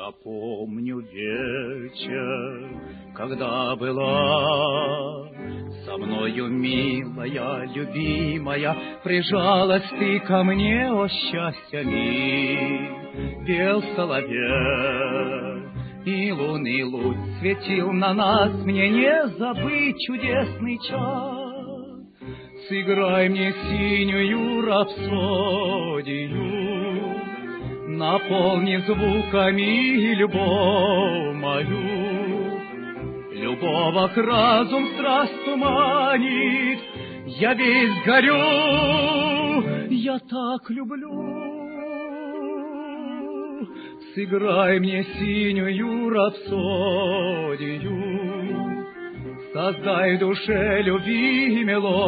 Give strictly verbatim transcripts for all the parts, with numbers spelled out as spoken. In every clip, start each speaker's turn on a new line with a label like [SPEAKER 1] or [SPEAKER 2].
[SPEAKER 1] Я помню вечер, когда была со мною милая, любимая, прижалась ты ко мне, о счастье миг, пел соловей, и лунный луч светил на нас, мне не забыть чудесный час. Сыграй мне синюю рапсодию, наполни звуками любовь мою. Любовь разум страсть туманит, я весь горю, я так люблю. Сыграй мне синюю рапсодию, создай в душе любви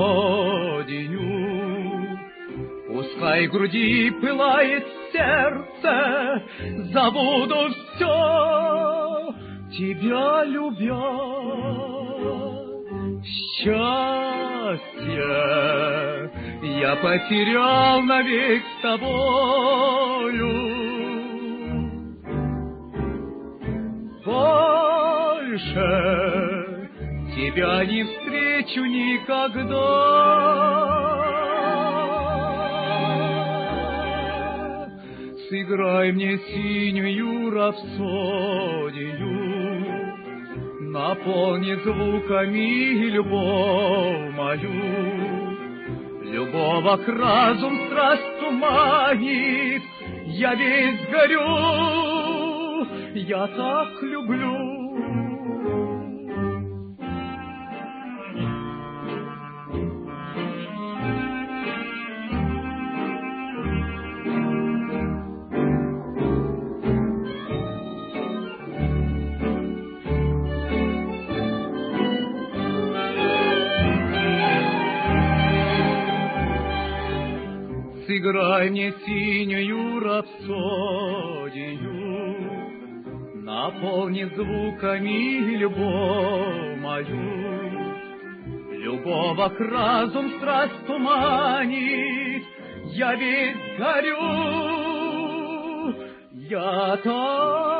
[SPEAKER 1] мелодию. Пускай в груди пылает сердце, забуду все, тебя любя. Счастье я потерял навек с тобою. Больше тебя не встречу никогда. Сыграй мне синюю рапсодию, наполни звуками любовь мою. Любовь разум страсть туманит, я весь горю, я так люблю. Сыграй мне синюю рапсодию, наполни звуками любовь мою. Любовь разум страсть туманит, я весь горю, я так